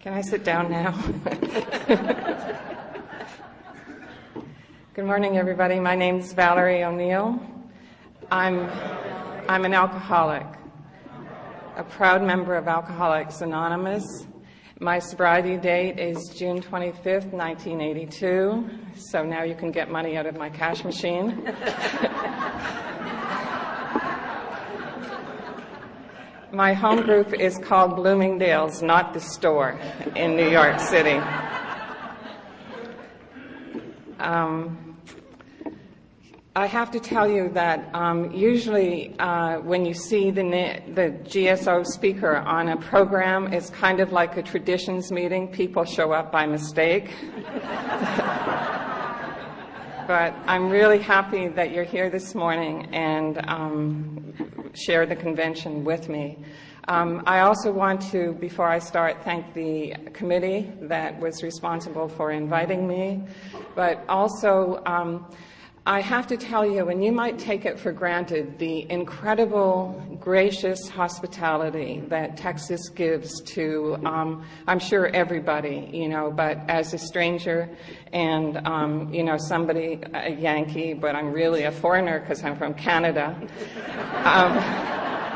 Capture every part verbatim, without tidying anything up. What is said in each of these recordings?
Can I sit down now? Good morning, everybody. My name is Valerie O'Neill. I'm, I'm an alcoholic, a proud member of Alcoholics Anonymous. My sobriety date is June twenty-fifth, nineteen eighty-two, so now you can get money out of my cash machine. My home group is called Bloomingdale's, not the store, in New York City. Um, I have to tell you that um, usually uh, when you see the, the G S O speaker on a program, it's kind of like a traditions meeting. People show up by mistake. But I'm really happy that you're here this morning and um, share the convention with me. Um, I also want to, before I start, thank the committee that was responsible for inviting me. But also, um, I have to tell you, and you might take it for granted, the incredible, gracious hospitality that Texas gives to, um, I'm sure, everybody, you know, but as a stranger and, um, you know, somebody, a Yankee, but I'm really a foreigner because I'm from Canada. Um,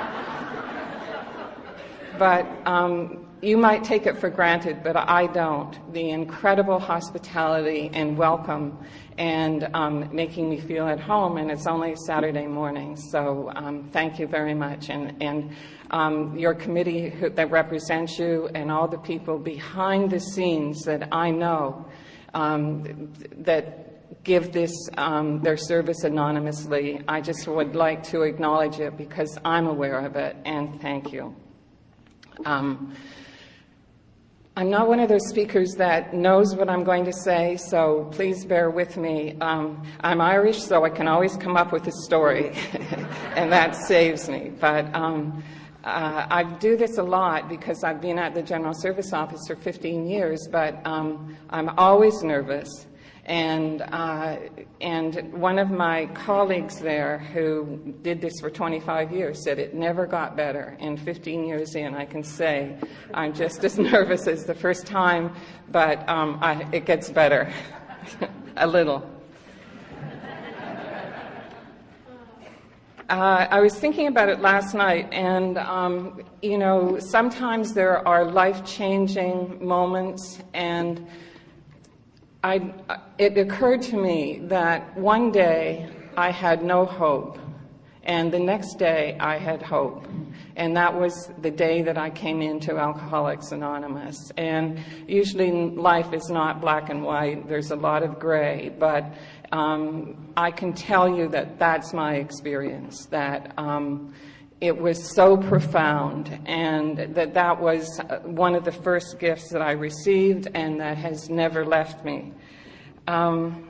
but um, you might take it for granted, but I don't. The incredible hospitality and welcome and um, making me feel at home, and it's only Saturday morning, so um, thank you very much. And, and um, your committee who, that represents you and all the people behind the scenes that I know um, that give this um, their service anonymously, I just would like to acknowledge it because I'm aware of it, and thank you. Um, I'm not one of those speakers that knows what I'm going to say, so please bear with me. Um, I'm Irish, so I can always come up with a story, and that saves me. But um, uh, I do this a lot because I've been at the General Service Office for fifteen years, but um, I'm always nervous. And uh, and one of my colleagues there who did this for twenty-five years said it never got better. And fifteen years in, I can say I'm just as nervous as the first time, but um, I, it gets better a little. Uh, I was thinking about it last night, and um, you know, sometimes there are life-changing moments, and I, it occurred to me that one day I had no hope, and the next day I had hope. And that was the day that I came into Alcoholics Anonymous. And usually life is not black and white. There's a lot of gray. But um, I can tell you that that's my experience, that um, it was so profound, and that that was one of the first gifts that I received and that has never left me. Um,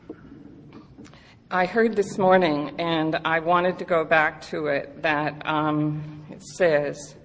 I heard this morning, and I wanted to go back to it, that um, it says,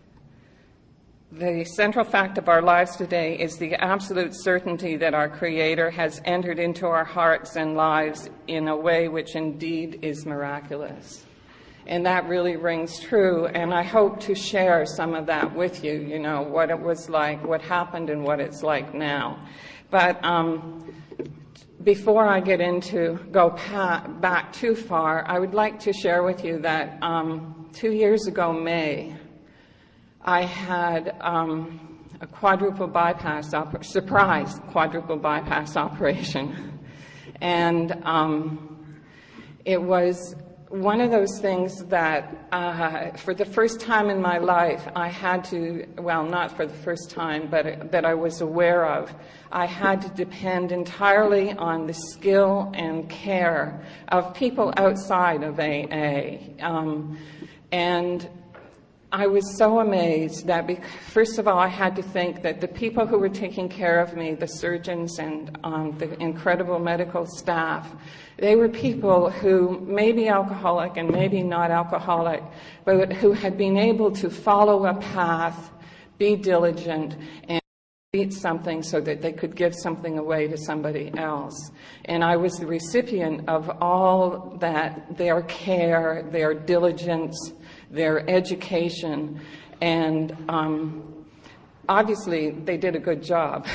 "The central fact of our lives today is the absolute certainty that our Creator has entered into our hearts and lives in a way which indeed is miraculous." And that really rings true, and I hope to share some of that with you, you know, what it was like, what happened, and what it's like now. But um, before I get into, go pa- back too far, I would like to share with you that um, two years ago, May, I had um, a quadruple bypass, op- surprise quadruple bypass operation. And um, it was one of those things that uh, for the first time in my life I had to, well, not for the first time, but that I was aware of, I had to depend entirely on the skill and care of people outside of A A. Um, and I was so amazed that, because, first of all, I had to think that the people who were taking care of me, the surgeons and um, the incredible medical staff, they were people who may be alcoholic and maybe not alcoholic, but who had been able to follow a path, be diligent, and eat something so that they could give something away to somebody else. And I was the recipient of all that, their care, their diligence, their education, and um, obviously they did a good job.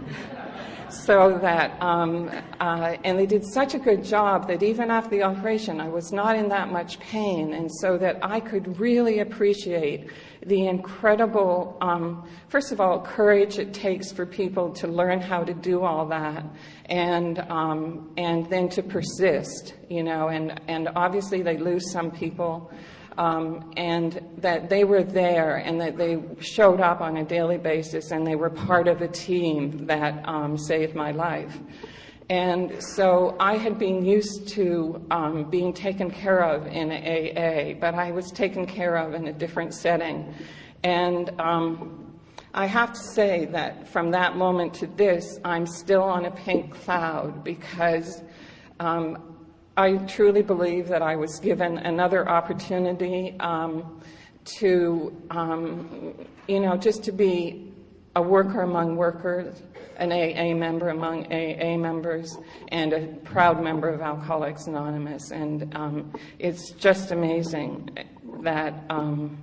So that, um, uh, and they did such a good job that even after the operation, I was not in that much pain, and so that I could really appreciate the incredible, um, first of all, courage it takes for people to learn how to do all that, and um, and then to persist, you know, and, and obviously they lose some people. Um, and that they were there and that they showed up on a daily basis and they were part of a team that um, saved my life. And so I had been used to um, being taken care of in A A, but I was taken care of in a different setting. And um, I have to say that from that moment to this, I'm still on a pink cloud because um, I truly believe that I was given another opportunity um, to, um, you know, just to be a worker among workers, an A A member among A A members, and a proud member of Alcoholics Anonymous. And um, it's just amazing that um,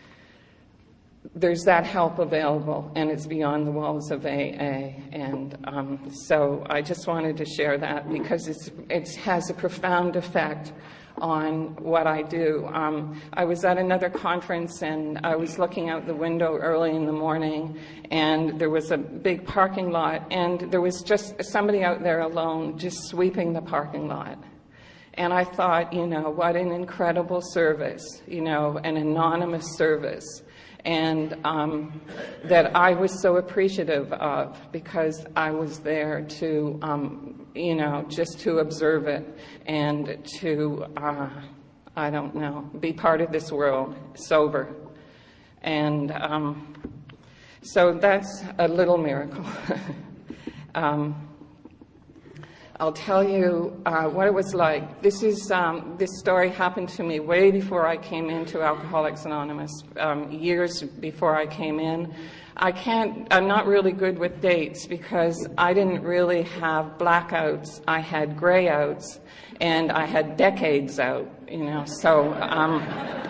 there's that help available, and it's beyond the walls of A A. And um, so I just wanted to share that because it's, it has a profound effect on what I do. Um, I was at another conference, and I was looking out the window early in the morning, and there was a big parking lot, and there was just somebody out there alone just sweeping the parking lot. And I thought, you know, what an incredible service, you know, an anonymous service. And um, that I was so appreciative of because I was there to, um, you know, just to observe it and to, uh, I don't know, be part of this world, sober. And um, so that's a little miracle. um, I'll tell you uh, what it was like. This is um, this story happened to me way before I came into Alcoholics Anonymous, um, years before I came in. I can't, I'm not really good with dates because I didn't really have blackouts. I had grayouts, and I had decades out, you know, so... Um,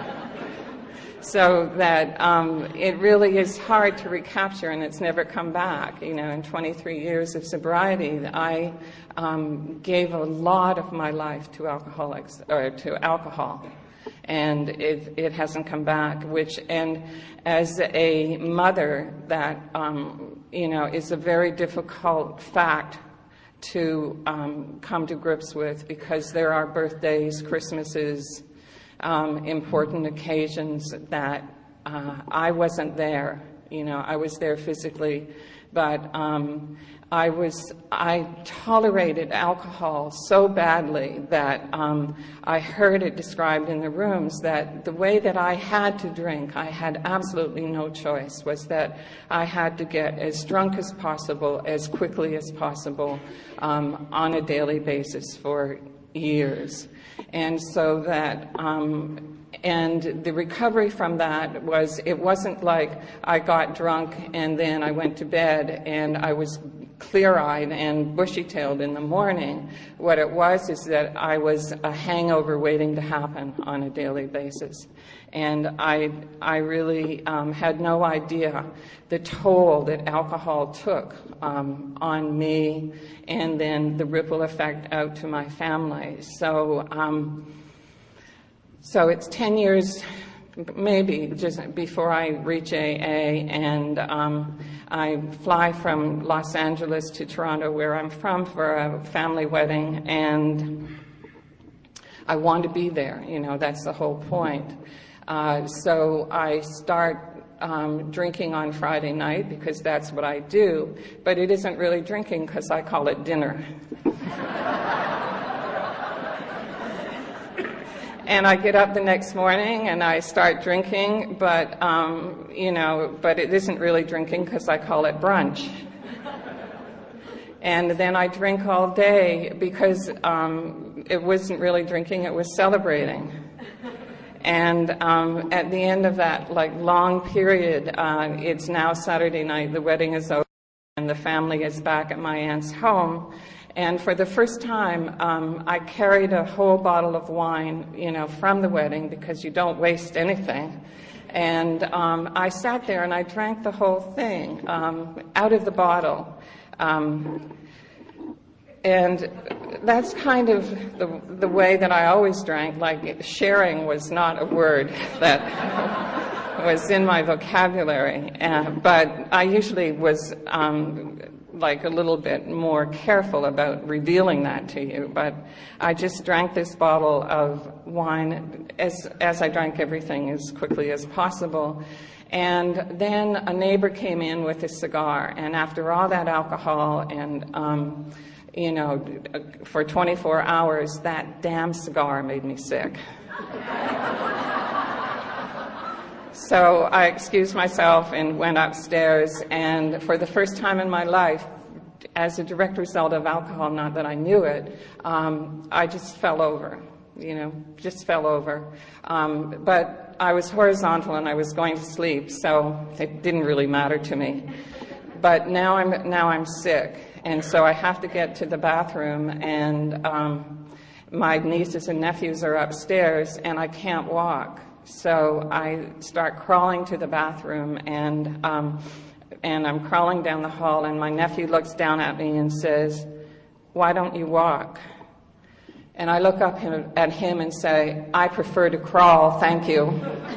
So that um, it really is hard to recapture, and it's never come back. You know, in twenty-three years of sobriety, I um, gave a lot of my life to alcoholics or to alcohol, and it it hasn't come back. Which, and as a mother, that um, you know is a very difficult fact to um, come to grips with because there are birthdays, Christmases. Um, important occasions that uh, I wasn't there. You know, I was there physically, but um, I was, I tolerated alcohol so badly that um, I heard it described in the rooms that the way that I had to drink, I had absolutely no choice, was that I had to get as drunk as possible, as quickly as possible, um, on a daily basis for years. And so that, um, and the recovery from that was, it wasn't like I got drunk and then I went to bed and I was clear-eyed and bushy-tailed in the morning. What it was is that I was a hangover waiting to happen on a daily basis. And I, I really um, had no idea the toll that alcohol took um, on me and then the ripple effect out to my family. So, um, so it's ten years maybe just before I reach A A, and um, I fly from Los Angeles to Toronto, where I'm from, for a family wedding, and I want to be there. You know, that's the whole point. Uh, so I start um, drinking on Friday night because that's what I do, but it isn't really drinking because I call it dinner. And I get up the next morning and I start drinking, but, um, you know, but it isn't really drinking because I call it brunch. And then I drink all day because um, it wasn't really drinking, it was celebrating. And um, at the end of that, like, long period, uh, it's now Saturday night, the wedding is over, and the family is back at my aunt's home. And for the first time, um, I carried a whole bottle of wine, you know, from the wedding because you don't waste anything. And um, I sat there and I drank the whole thing um, out of the bottle. Um, and that's kind of the, the way that I always drank. Like, sharing was not a word that was in my vocabulary. Uh, but I usually was um, like a little bit more careful about revealing that to you. But I just drank this bottle of wine as, as I drank everything as quickly as possible. And then a neighbor came in with a cigar. And after all that alcohol and, um, you know, for twenty-four hours, that damn cigar made me sick. So I excused myself and went upstairs, and for the first time in my life, as a direct result of alcohol, not that I knew it, um, I just fell over, you know, just fell over. Um, but I was horizontal and I was going to sleep, so it didn't really matter to me. But now I'm now I'm sick, and so I have to get to the bathroom, and um, my nieces and nephews are upstairs, and I can't walk. So I start crawling to the bathroom, and um, and I'm crawling down the hall, and my nephew looks down at me and says, "Why don't you walk?" And I look up him, at him and say, "I prefer to crawl, thank you."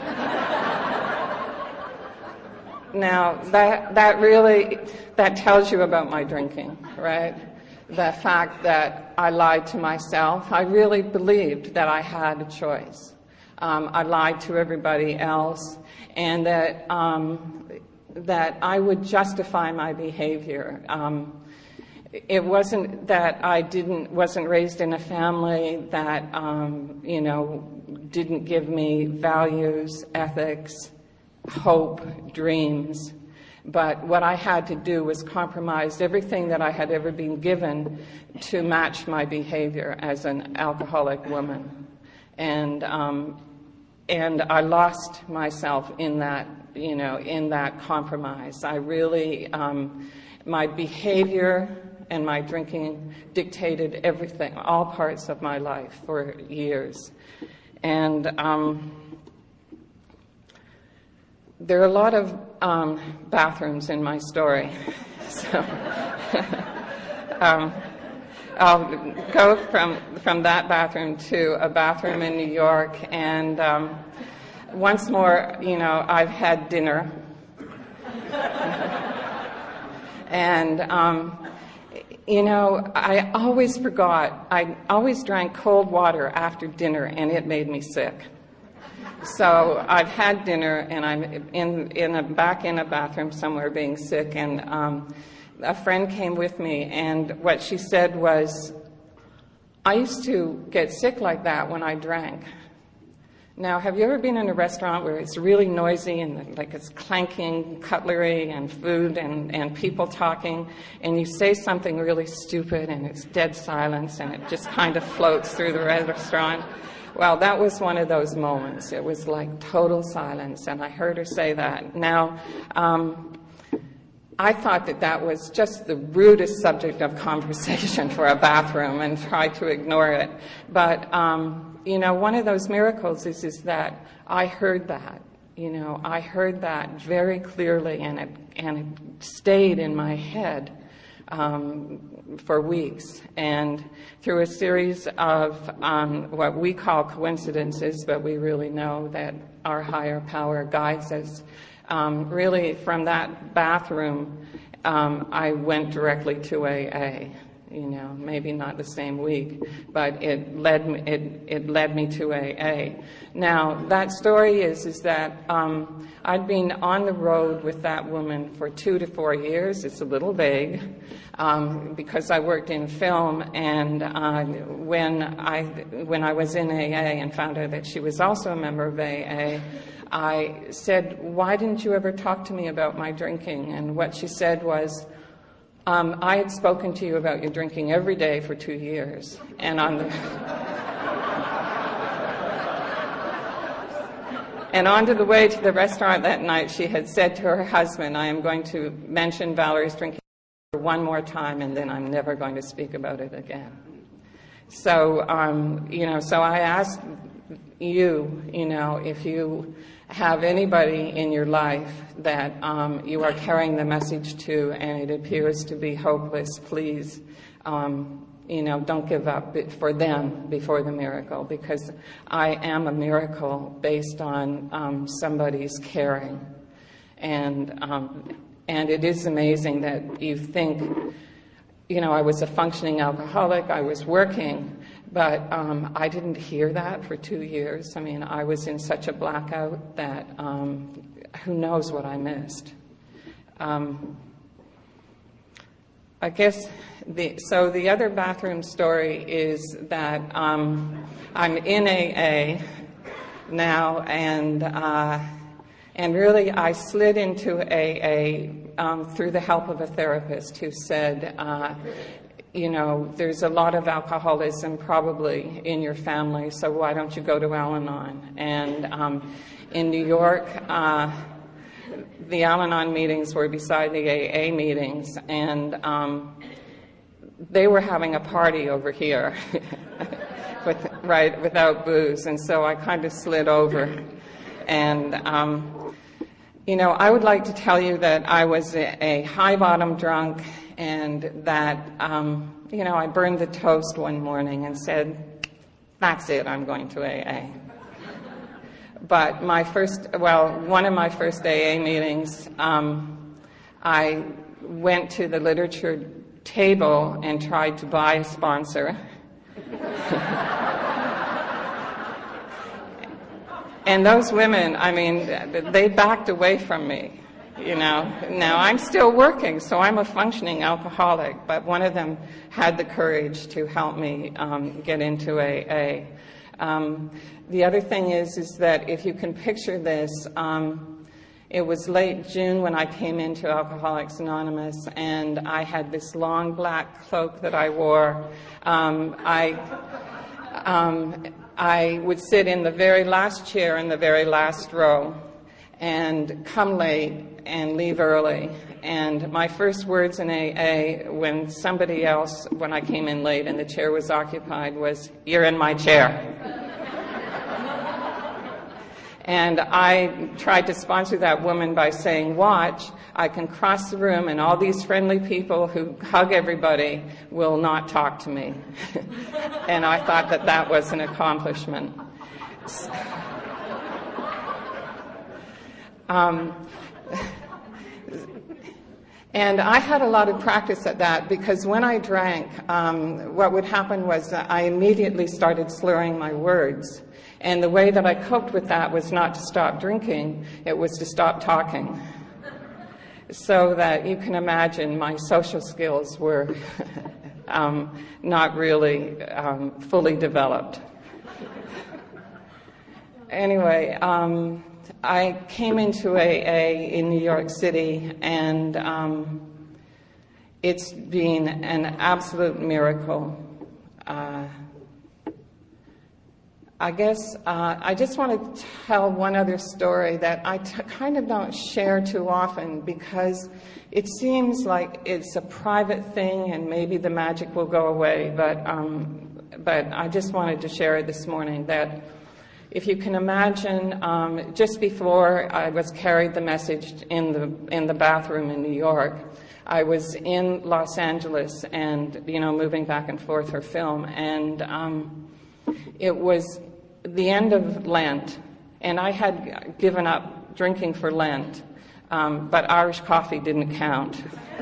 Now, that that really, that tells you about my drinking, right? The fact that I lied to myself. I really believed that I had a choice. Um, I lied to everybody else, and that um, that I would justify my behavior. Um, it wasn't that I didn't wasn't raised in a family that um, you know didn't give me values, ethics, hope, dreams. But what I had to do was compromise everything that I had ever been given to match my behavior as an alcoholic woman. And um, and I lost myself in that, you know, in that compromise. I really, um, my behavior and my drinking dictated everything, all parts of my life for years. And um, there are a lot of um, bathrooms in my story. So um, I'll go from from that bathroom to a bathroom in New York, and um, once more, you know, I've had dinner, and um, you know, I always forgot. I always drank cold water after dinner, and it made me sick. So I've had dinner, and I'm in in a back in a bathroom somewhere, being sick, and um, a friend came with me, and what she said was, "I used to get sick like that when I drank." Now, have you ever been in a restaurant where it's really noisy and like it's clanking cutlery and food and, and people talking, and you say something really stupid and it's dead silence and it just kind of floats through the restaurant? Well, that was one of those moments. It was like total silence, and I heard her say that. Now, um, I thought that that was just the rudest subject of conversation for a bathroom, and tried to ignore it. But, um, you know, one of those miracles is, is that I heard that. You know, I heard that very clearly, and it, and it stayed in my head um, for weeks. And through a series of um, what we call coincidences, but we really know that our higher power guides us. Um, really, from that bathroom, um, I went directly to A A. You know, maybe not the same week, but it led me. It, it led me to A A. Now, that story is is that um, I'd been on the road with that woman for two to four years. It's a little vague um, because I worked in film, and uh, when I when I was in A A and found out that she was also a member of A A. I said, "Why didn't you ever talk to me about my drinking?" And what she said was, um, "I had spoken to you about your drinking every day for two years. And on the and on to the way to the restaurant that night, she had said to her husband, "I am going to mention Valerie's drinking one more time, and then I'm never going to speak about it again." So, um, you know, so I asked you, you know, if you have anybody in your life that um, you are carrying the message to and it appears to be hopeless, please, um, you know, don't give up for them before the miracle, because I am a miracle based on um, somebody's caring. And, um, and it is amazing that you think, you know, I was a functioning alcoholic, I was working, but um, I didn't hear that for two years. I mean, I was in such a blackout that um, who knows what I missed. Um, I guess, the, so the other bathroom story is that um, I'm in A A now, and uh, and really I slid into A A um, through the help of a therapist who said, uh, you know, there's a lot of alcoholism probably in your family, so why don't you go to Al-Anon? And um, in New York, uh, the Al-Anon meetings were beside the A A meetings, and um, they were having a party over here, with, right, without booze, and so I kind of slid over. And, um, you know, I would like to tell you that I was a, a high-bottom drunk, and that, um, you know, I burned the toast one morning and said, that's it, I'm going to A A. But my first, well, one of my first A A meetings, um, I went to the literature table and tried to buy a sponsor. And those women, I mean, they backed away from me, you know. Now, I'm still working, so I'm a functioning alcoholic, but one of them had the courage to help me um, get into A A. Um, the other thing is, is that if you can picture this, um, it was late June when I came into Alcoholics Anonymous, and I had this long black cloak that I wore. Um, I, um, I would sit in the very last chair in the very last row and come late and leave early. And my first words in A A when somebody else, when I came in late and the chair was occupied, was, "You're in my chair." And I tried to sponsor that woman by saying, watch, I can cross the room and all these friendly people who hug everybody will not talk to me. And I thought that that was an accomplishment. Um, and I had a lot of practice at that, because when I drank, um, what would happen was that I immediately started slurring my words. And the way that I coped with that was not to stop drinking, it was to stop talking. So that you can imagine my social skills were um, not really um, fully developed. Anyway, um, I came into A A in New York City, and um, it's been an absolute miracle. Uh, I guess uh, I just want to tell one other story that I t- kind of don't share too often, because it seems like it's a private thing and maybe the magic will go away, but um, but I just wanted to share it this morning, that if you can imagine, um, just before I was carried the message in the in the bathroom in New York, I was in Los Angeles and, you know, moving back and forth for film, and um, it was the end of Lent, and I had given up drinking for Lent, um, but Irish coffee didn't count.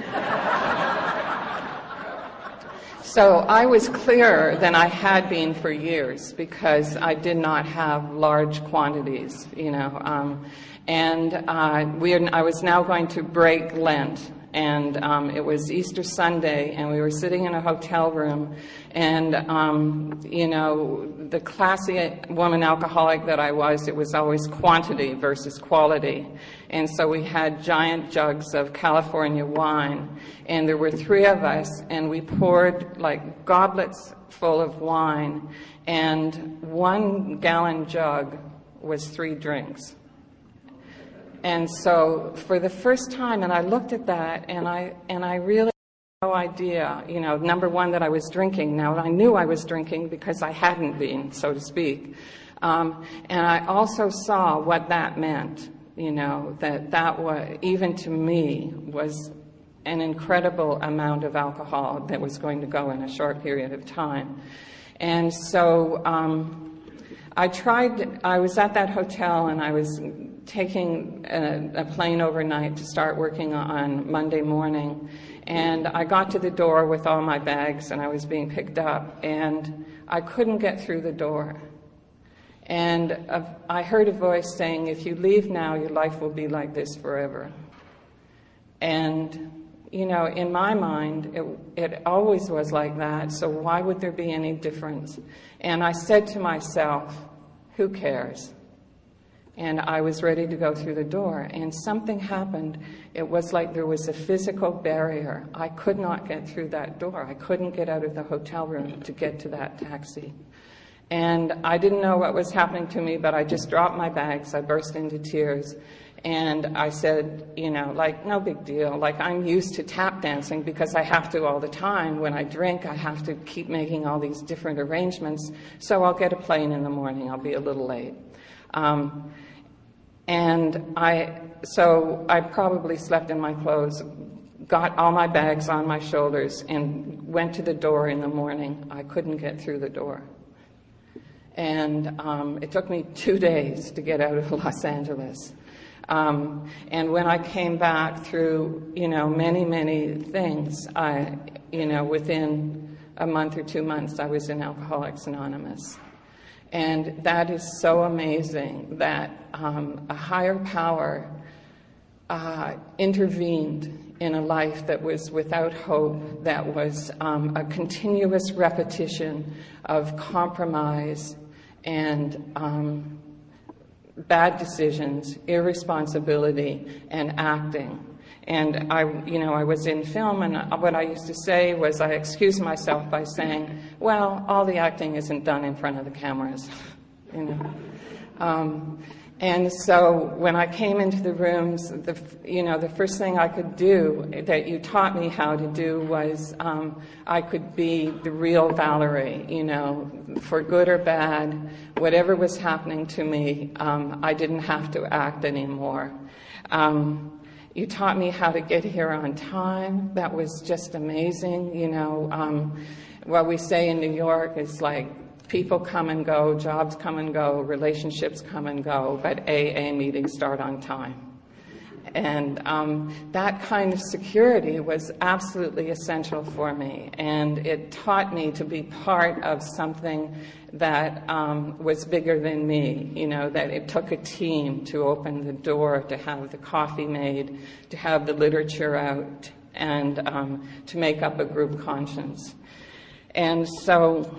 So I was clearer than I had been for years, because I did not have large quantities, you know, um, and uh, we are, I was now going to break Lent. And um, it was Easter Sunday, and we were sitting in a hotel room, and, um, you know, the classy woman alcoholic that I was, it was always quantity versus quality. And so we had giant jugs of California wine, and there were three of us, and we poured, like, goblets full of wine, and one gallon jug was three drinks. And so for the first time, and I looked at that, and I and I really had no idea, you know, number one, that I was drinking. Now, I knew I was drinking because I hadn't been, so to speak. Um, and I also saw what that meant, you know, that that was, even to me, was an incredible amount of alcohol that was going to go in a short period of time. And so um, I tried, I was at that hotel and I was taking a, a plane overnight to start working on Monday morning. And I got to the door with all my bags and I was being picked up and I couldn't get through the door. And uh, I heard a voice saying, if you leave now, your life will be like this forever. And, you know, in my mind, it, it always was like that, so why would there be any difference? And I said to myself, who cares? And I was ready to go through the door, and something happened. It was like there was a physical barrier. I could not get through that door. I couldn't get out of the hotel room to get to that taxi. And I didn't know what was happening to me, but I just dropped my bags. I burst into tears. And I said, you know, like, no big deal. Like, I'm used to tap dancing because I have to all the time. When I drink, I have to keep making all these different arrangements. So I'll get a plane in the morning. I'll be a little late. Um, and I, so I probably slept in my clothes, got all my bags on my shoulders, and went to the door in the morning. I couldn't get through the door. And um, it took me two days to get out of Los Angeles. Um, and when I came back through, you know, many, many things, I, you know, within a month or two months, I was in Alcoholics Anonymous. And that is so amazing that um, a higher power uh, intervened in a life that was without hope, that was um, a continuous repetition of compromise and um, bad decisions, irresponsibility, and acting. And I, you know, I was in film, and what I used to say was I excused myself by saying, well, all the acting isn't done in front of the cameras, you know. Um, and so when I came into the rooms, the, you know, the first thing I could do that you taught me how to do was um, I could be the real Valerie, you know, for good or bad, whatever was happening to me, um, I didn't have to act anymore. Um, you taught me how to get here on time. That was just amazing, you know. Um, what we say in New York is like, people come and go, jobs come and go, relationships come and go, but A A meetings start on time. And um, that kind of security was absolutely essential for me. And it taught me to be part of something that um, was bigger than me, you know, that it took a team to open the door, to have the coffee made, to have the literature out, and um, to make up a group conscience. And so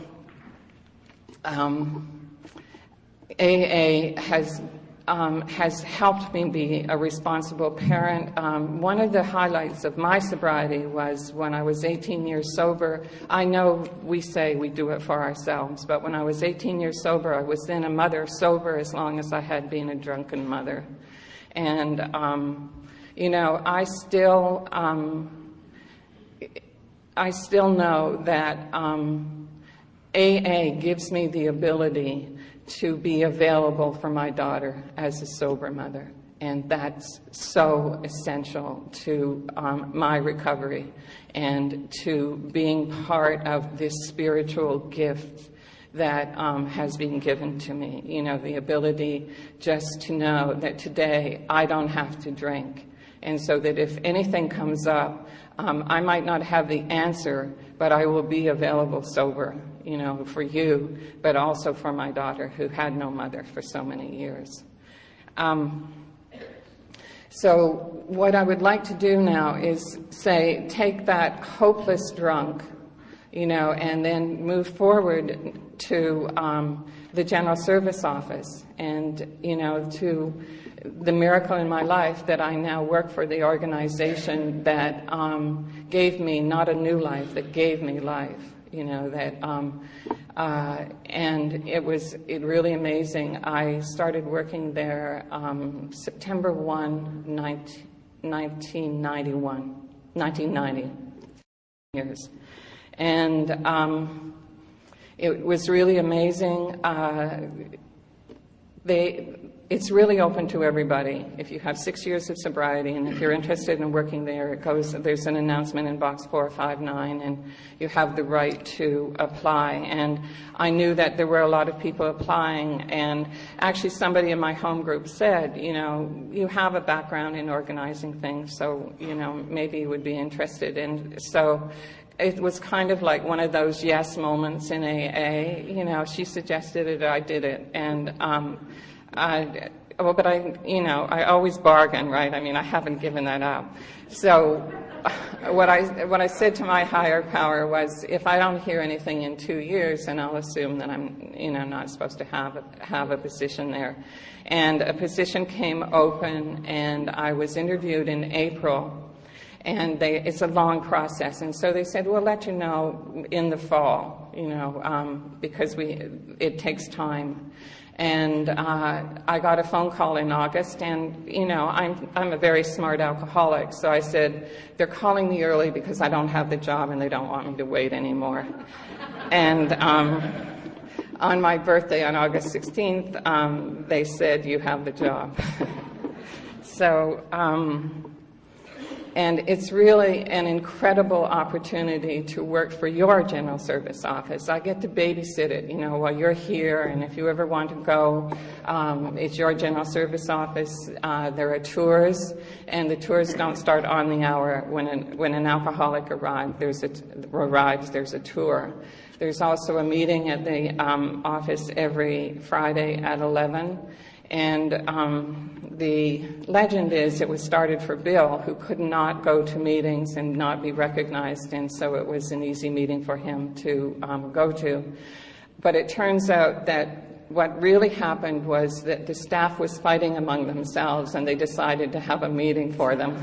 Um, A A has um, has helped me be a responsible parent. Um, one of the highlights of my sobriety was when I was eighteen years sober. I know we say we do it for ourselves, but when I was eighteen years sober, I was then a mother sober as long as I had been a drunken mother. And, um, you know, I still, um, I still know that um, A A gives me the ability to be available for my daughter as a sober mother. And that's so essential to um, my recovery and to being part of this spiritual gift that um, has been given to me. You know, the ability just to know that today I don't have to drink. And so that if anything comes up, um, I might not have the answer, but I will be available sober, you know, for you, but also for my daughter who had no mother for so many years. Um, so what I would like to do now is say, take that hopeless drunk, you know, and then move forward to um, the General Service Office and, you know, to the miracle in my life that I now work for the organization that um, gave me not a new life, that gave me life, you know, that, um, uh, and it was it really amazing. I started working there um, September first, nineteen ninety-one, nineteen ninety years. And um, it was really amazing. Uh, they, it's really open to everybody. If you have six years of sobriety and if you're interested in working there, it goes, there's an announcement in box four five nine, and you have the right to apply. And I knew that there were a lot of people applying, and actually somebody in my home group said, you know, you have a background in organizing things, so, you know, maybe you would be interested. And so it was kind of like one of those yes moments in A A. You know, she suggested it, I did it. And, um, I, well, but I, you know, I always bargain, right? I mean, I haven't given that up. So what I, what I said to my higher power was, if I don't hear anything in two years, then I'll assume that I'm, you know, not supposed to have a, have a position there. And a position came open, and I was interviewed in April. And they, it's a long process, and so they said, we'll let you know in the fall, you know, um, because we, it takes time. And uh, I got a phone call in August, and, you know, I'm, I'm a very smart alcoholic, so I said, they're calling me early because I don't have the job and they don't want me to wait anymore. And um, on my birthday, on August sixteenth, um, they said, you have the job. So, um, and it's really an incredible opportunity to work for your general service office. I get to babysit it, you know, while you're here, and if you ever want to go, um, it's your general service office. Uh, there are tours, and the tours don't start on the hour. When an, when an alcoholic arrives, there's a, arrives, there's a tour. There's also a meeting at the um, office every Friday at eleven. And um, the legend is it was started for Bill, who could not go to meetings and not be recognized, and so it was an easy meeting for him to um, go to. But it turns out that what really happened was that the staff was fighting among themselves, and they decided to have a meeting for them.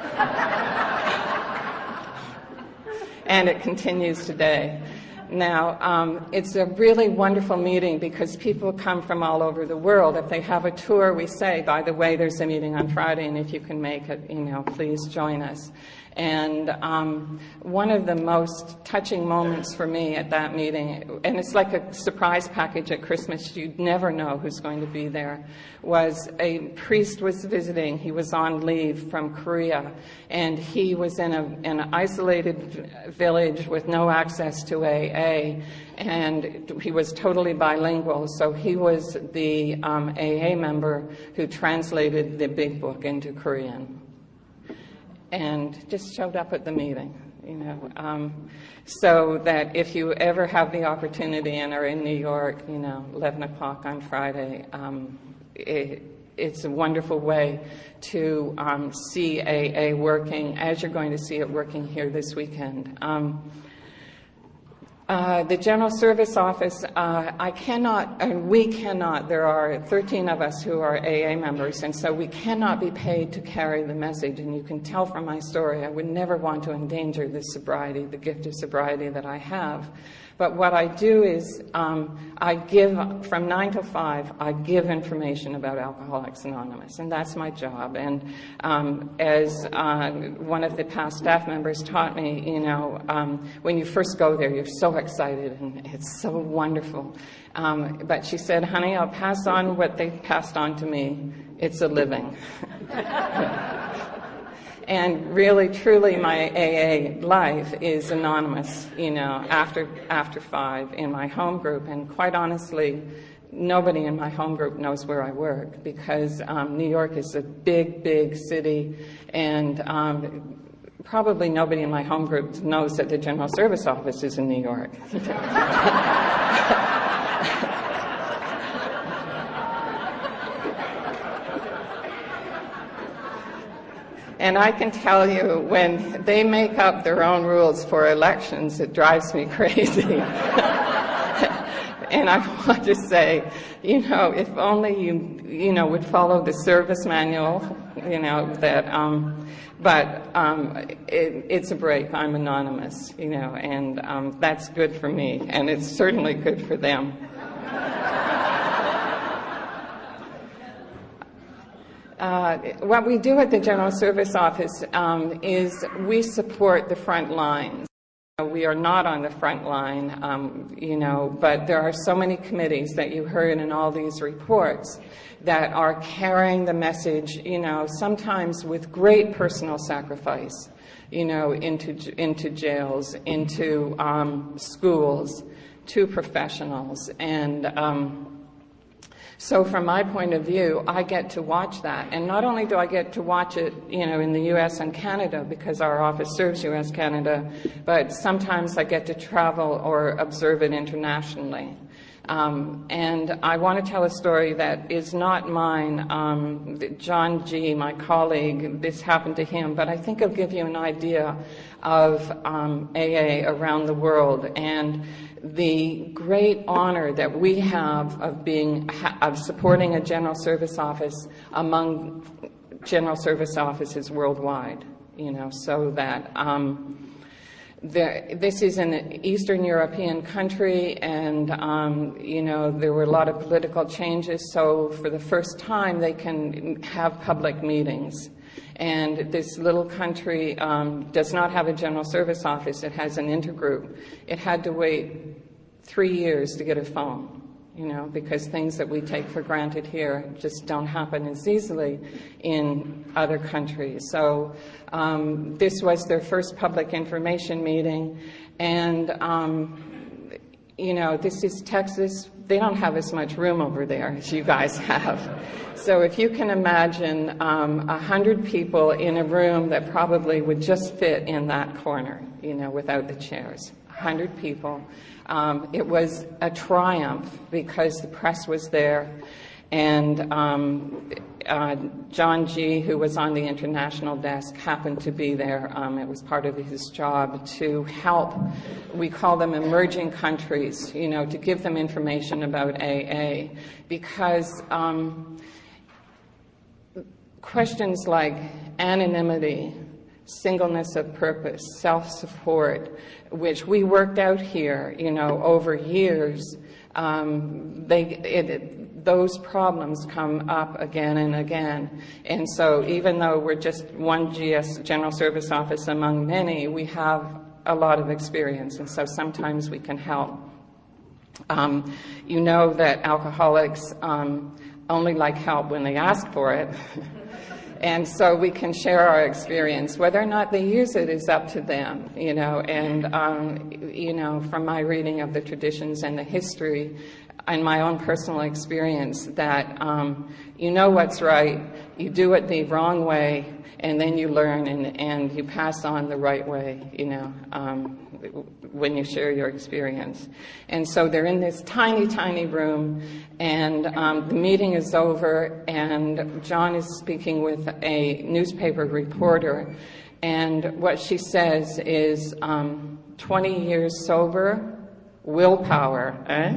And it continues today. Now, um, it's a really wonderful meeting because people come from all over the world. If they have a tour, we say, by the way, there's a meeting on Friday, and if you can make it, you know, please join us. And um, one of the most touching moments for me at that meeting, and it's like a surprise package at Christmas, you'd never know who's going to be there, was a priest was visiting. He was on leave from Korea, and he was in, a, in an isolated village with no access to A A, and he was totally bilingual, so he was the um, A A member who translated the big book into Korean. And just showed up at the meeting, you know, um, so that if you ever have the opportunity and are in New York, you know, eleven o'clock on Friday, um, it, it's a wonderful way to um, see A A working, as you're going to see it working here this weekend. Um, Uh, the General Service Office, uh, I cannot, and we cannot, there are thirteen of us who are A A members, and so we cannot be paid to carry the message, and you can tell from my story, I would never want to endanger the sobriety, the gift of sobriety that I have. But what I do is um, I give, from nine to five, I give information about Alcoholics Anonymous, and that's my job. And um, as uh, one of the past staff members taught me, you know, um, when you first go there, you're so excited, and it's so wonderful. Um, but she said, honey, I'll pass on what they passed on to me. It's a living. And really, truly, my A A life is anonymous, you know, after after five in my home group. And quite honestly, nobody in my home group knows where I work because um, New York is a big, big city, and um, probably nobody in my home group knows that the General Service Office is in New York. And I can tell you, when they make up their own rules for elections, it drives me crazy. And I want to say, you know, if only you, you know, would follow the service manual, you know, that, um, but um, it, it's a break. I'm anonymous, you know, and um, that's good for me, and it's certainly good for them. Uh, what we do at the General Service Office um, is we support the front lines. We are not on the front line, um, you know, but there are so many committees that you heard in all these reports that are carrying the message, you know, sometimes with great personal sacrifice, you know, into into jails, into um, schools, to professionals. And um, so from my point of view, I get to watch that. And not only do I get to watch it, you know, in the U S and Canada, because our office serves U S Canada, but sometimes I get to travel or observe it internationally. Um, and I want to tell a story that is not mine. Um, John G., my colleague, this happened to him, but I think it'll give you an idea of um, A A around the world and the great honor that we have of being of supporting a general service office among general service offices worldwide. You know, so that. Um, The, this is an Eastern European country, and um, you know, there were a lot of political changes, so for the first time they can have public meetings. And this little country um, does not have a general service office. It has an intergroup. It had to wait three years to get a phone, you know, because things that we take for granted here just don't happen as easily in other countries. So um, this was their first public information meeting, and um, you know, this is Texas. They don't have as much room over there as you guys have. So if you can imagine um, a hundred people in a room that probably would just fit in that corner, you know, without the chairs. Hundred people. Um, it was a triumph because the press was there, and um, uh, John G., who was on the international desk, happened to be there. Um, it was part of his job to help. We call them emerging countries, you know, to give them information about A A, because um, questions like anonymity, singleness of purpose, self-support, which we worked out here, you know, over years, um, they, it, those problems come up again and again. And so even though we're just one G S, General Service Office among many, we have a lot of experience, and so sometimes we can help. Um, you know that alcoholics um, only like help when they ask for it. And so we can share our experience. Whether or not they use it is up to them, you know. And, um, you know, from my reading of the traditions and the history and my own personal experience, that um, you know what's right, you do it the wrong way, and then you learn and, and you pass on the right way, you know, um, when you share your experience. And so they're in this tiny, tiny room, and um, the meeting is over, and John is speaking with a newspaper reporter, and what she says is, um, twenty years sober, willpower, eh?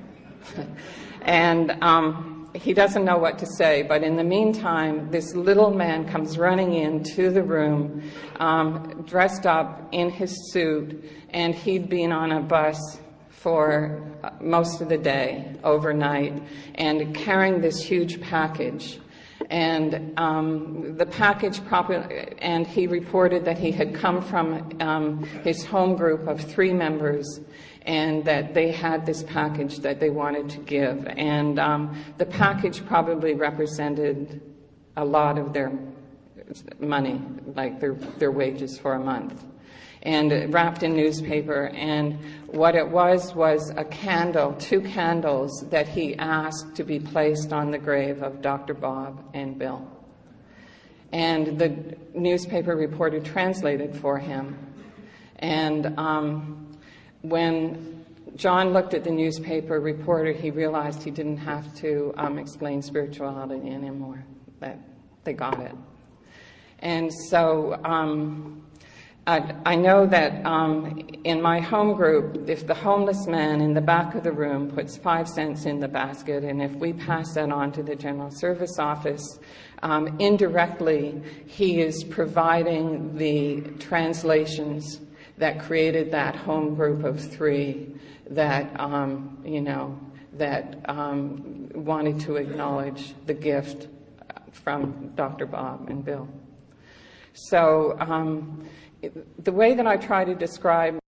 and um, he doesn't know what to say, but in the meantime, this little man comes running into the room, um, dressed up in his suit, and he'd been on a bus for most of the day, overnight, and carrying this huge package. And um, the package, proper, and he reported that he had come from um, his home group of three members, and that they had this package that they wanted to give. And um, the package probably represented a lot of their money, like their, their wages for a month, and wrapped in newspaper. And what it was was a candle, two candles that he asked to be placed on the grave of Doctor Bob and Bill. And the newspaper reporter translated for him. And um, when John looked at the newspaper reporter, he realized he didn't have to um, explain spirituality anymore, that they got it. And so um, I, I know that um, in my home group, if the homeless man in the back of the room puts five cents in the basket, and if we pass that on to the General Service Office, um, indirectly he is providing the translations that created that home group of three that, um, you know, that um, wanted to acknowledge the gift from Doctor Bob and Bill. So um, the way that I try to describe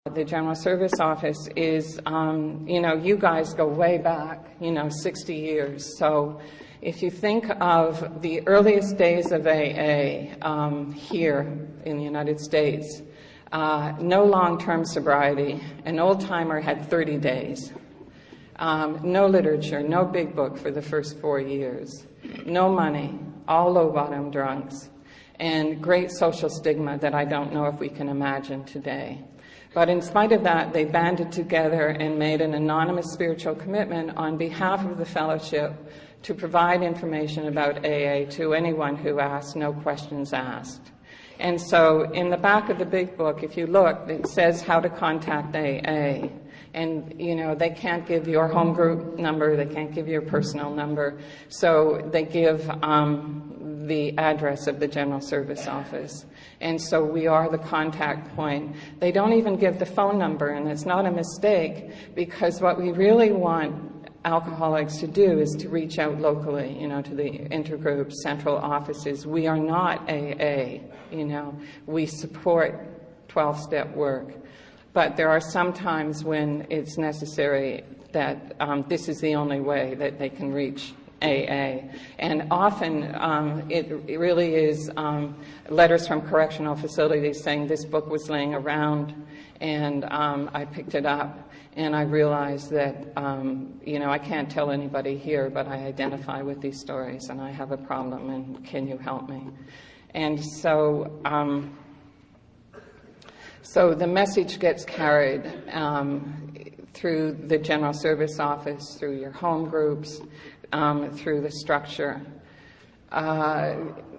the General Service Office is, um, you know, you guys go way back, you know, sixty years. So if you think of the earliest days of A A um, here in the United States, uh, no long-term sobriety. An old-timer had thirty days. Um, no literature, no big book for the first four years. No money, all low-bottom drunks, and great social stigma that I don't know if we can imagine today. But in spite of that, they banded together and made an anonymous spiritual commitment on behalf of the fellowship to provide information about A A to anyone who asked, no questions asked. And so in the back of the big book, if you look, it says how to contact A A. And, you know, they can't give your home group number, they can't give your personal number, so they give um, the address of the General Service Office. And so we are the contact point. They don't even give the phone number, and it's not a mistake, because what we really want alcoholics to do is to reach out locally, you know, to the intergroup central offices. We are not A A, you know. We support twelve-step work. But there are some times when it's necessary that um, this is the only way that they can reach A A. And often um, it, it really is um, letters from correctional facilities saying this book was laying around and um, I picked it up and I realized that, um, you know, I can't tell anybody here, but I identify with these stories and I have a problem and can you help me? And so... Um, So the message gets carried um, through the General Service Office, through your home groups, um, through the structure. Uh,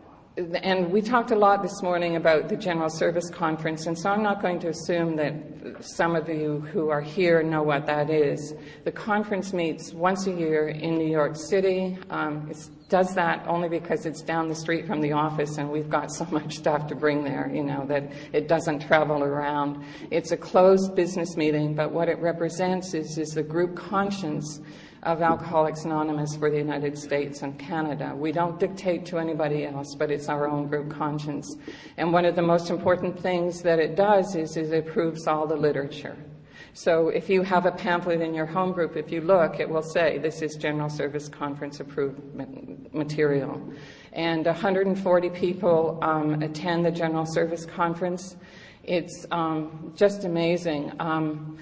and we talked a lot this morning about the General Service Conference, and so I'm not going to assume that some of you who are here know what that is. The conference meets once a year in New York City. Um, it does that only because it's down the street from the office and we've got so much stuff to bring there, you know, that it doesn't travel around. It's a closed business meeting, but what it represents is, is the group conscience of Alcoholics Anonymous for the United States and Canada. We don't dictate to anybody else, but it's our own group conscience. And one of the most important things that it does is, is it approves all the literature. So if you have a pamphlet in your home group, if you look, it will say this is General Service Conference approved material. And one hundred forty people um, attend the General Service Conference. It's um, just amazing. Um,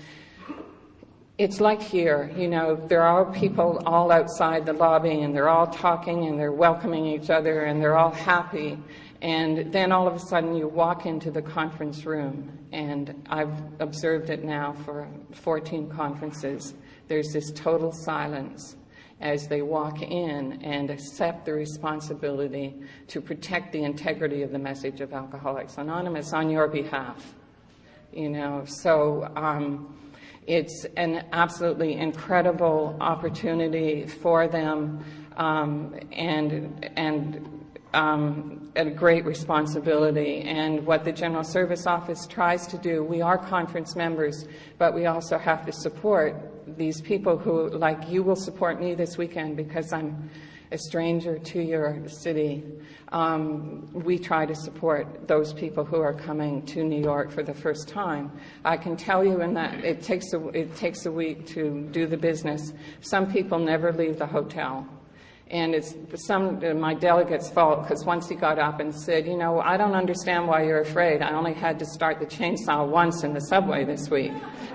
It's like here, you know, there are people all outside the lobby and they're all talking and they're welcoming each other and they're all happy. And then all of a sudden you walk into the conference room, and I've observed it now for fourteen conferences. There's this total silence as they walk in and accept the responsibility to protect the integrity of the message of Alcoholics Anonymous on your behalf. You know, so... Um, It's an absolutely incredible opportunity for them, um, and and um, a great responsibility. And what the General Service Office tries to do, we are conference members, but we also have to support these people who, like you, will support me this weekend because I'm a stranger to your city. Um, we try to support those people who are coming to New York for the first time. I can tell you in that it takes a, it takes a week to do the business. Some people never leave the hotel. And it's some my delegate's fault, because once he got up and said, you know, I don't understand why you're afraid. I only had to start the chainsaw once in the subway this week.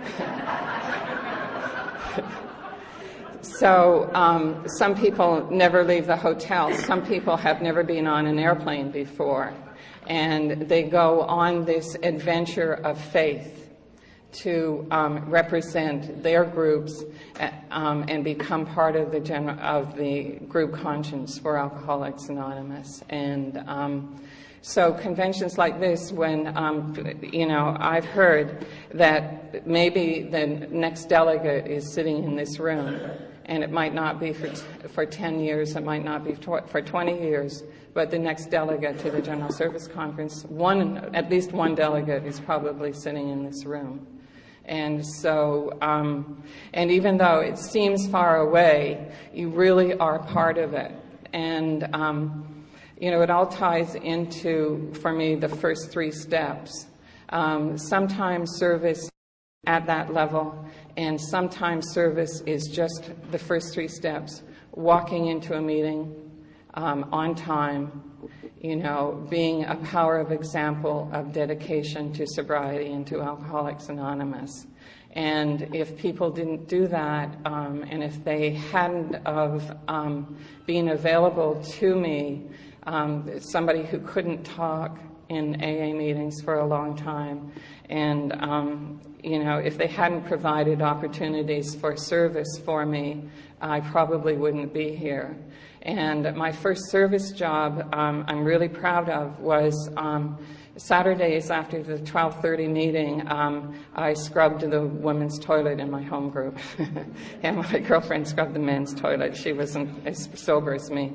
So um, some people never leave the hotel. Some people have never been on an airplane before. And they go on this adventure of faith to um, represent their groups uh, um, and become part of the, gen- of the group conscience for Alcoholics Anonymous. And um, so conventions like this, when, um, you know, I've heard that maybe the next delegate is sitting in this room. And it might not be for, t- for ten years, it might not be tw- for twenty years, but the next delegate to the General Service Conference, one, at least one delegate is probably sitting in this room. And so, um, and even though it seems far away, you really are part of it. And, um, you know, it all ties into, for me, the first three steps. Um, sometimes service at that level. And sometimes service is just the first three steps: walking into a meeting um, on time, you know, being a power of example of dedication to sobriety and to Alcoholics Anonymous. And if people didn't do that, um, and if they hadn't of um, been available to me, um, somebody who couldn't talk in A A meetings for a long time, and um, you know, if they hadn't provided opportunities for service for me, I probably wouldn't be here. And my first service job um, I'm really proud of was um, Saturdays after the twelve thirty meeting. um, I scrubbed the women's toilet in my home group. And my girlfriend scrubbed the men's toilet. She wasn't as sober as me.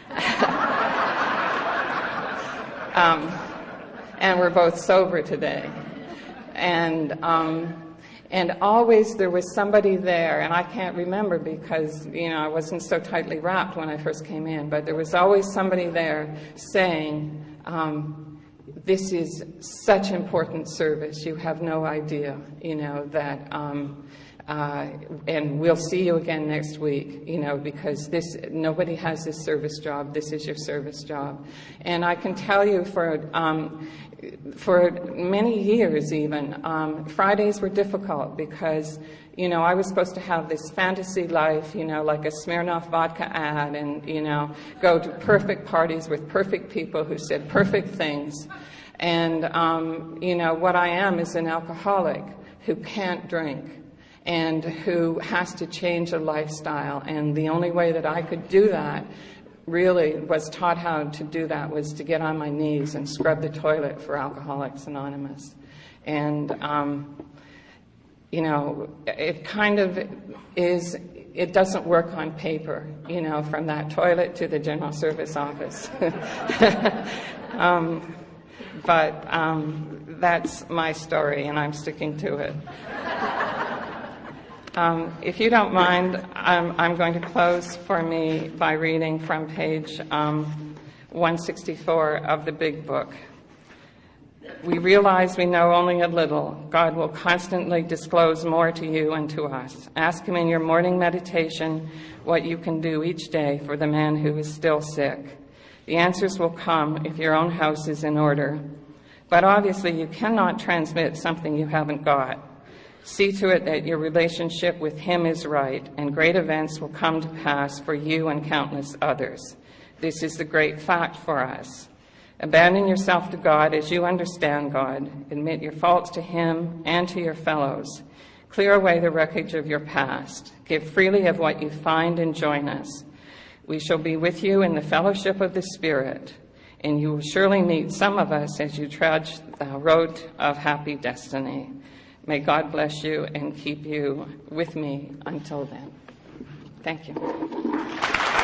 um, and we're both sober today. And um, and always there was somebody there, and I can't remember because, you know, I wasn't so tightly wrapped when I first came in, but there was always somebody there saying, um, this is such important service, you have no idea, you know, that, um, uh, and we'll see you again next week, you know, because this, nobody has this service job, this is your service job. And I can tell you for, um, for many years even, um, Fridays were difficult because, you know, I was supposed to have this fantasy life, you know, like a Smirnoff vodka ad, and, you know, go to perfect parties with perfect people who said perfect things. And, um, you know, what I am is an alcoholic who can't drink and who has to change a lifestyle. And the only way that I could do that, really was taught how to do that, was to get on my knees and scrub the toilet for Alcoholics Anonymous. And, um, you know, it kind of is, it doesn't work on paper, you know, from that toilet to the general service office. um, but um, that's my story, and I'm sticking to it. Um, if you don't mind, I'm, I'm going to close for me by reading from page um, one sixty-four of the Big Book. We realize we know only a little. God will constantly disclose more to you and to us. Ask him in your morning meditation what you can do each day for the man who is still sick. The answers will come if your own house is in order. But obviously you cannot transmit something you haven't got. See to it that your relationship with him is right, and great events will come to pass for you and countless others. This is the great fact for us. Abandon yourself to God as you understand God. Admit your faults to him and to your fellows. Clear away the wreckage of your past. Give freely of what you find and join us. We shall be with you in the fellowship of the Spirit, and you will surely meet some of us as you trudge the road of happy destiny. May God bless you and keep you with me until then. Thank you.